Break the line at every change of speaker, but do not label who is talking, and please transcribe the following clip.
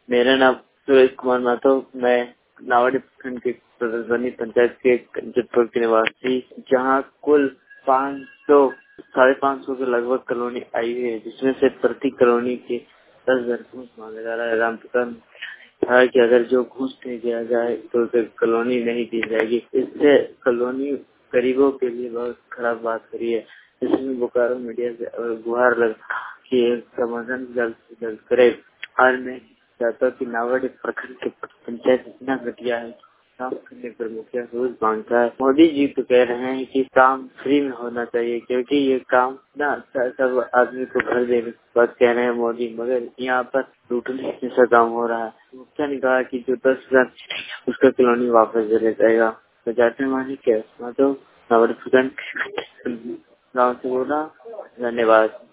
मेरा नाम सुरेश कुमार माथुर। मैं नावाडी प्रखंड के प्रधानी पंचायत के कंचनपुर के निवासी, जहाँ कुल 500-550 के लगभग कॉलोनी आई हुई है, जिसमें से प्रति कॉलोनी के 10,000 घूस मांगा जा रहा है। राम प्रकाश कहा कि अगर जो घूस नहीं दिया जाए तो कॉलोनी नहीं दी जाएगी। इससे कॉलोनी गरीबों के लिए बहुत खराब बात करी है। इसमें बोकारो मीडिया से गुहार लगा कि समाधान जल्द से जल्द करे। और मैं चाहता हूँ कि नावाडी प्रखंड के पंचायत इतना घटिया है, काम करने पर मुखिया रोज मांगता है। मोदी जी तो कह रहे हैं कि काम फ्री में होना चाहिए, क्योंकि ये काम ना सब आदमी को घर देने की बात कह रहे हैं मोदी, मगर यहाँ पर लूटने जैसा काम हो रहा है। मुखिया ने कहा कि जो 10,000 उसका कॉलोनी वापस दे जाएगा। तो जाते मानी क्या तो नावाडी प्रखंड गाँव से बोला। धन्यवाद।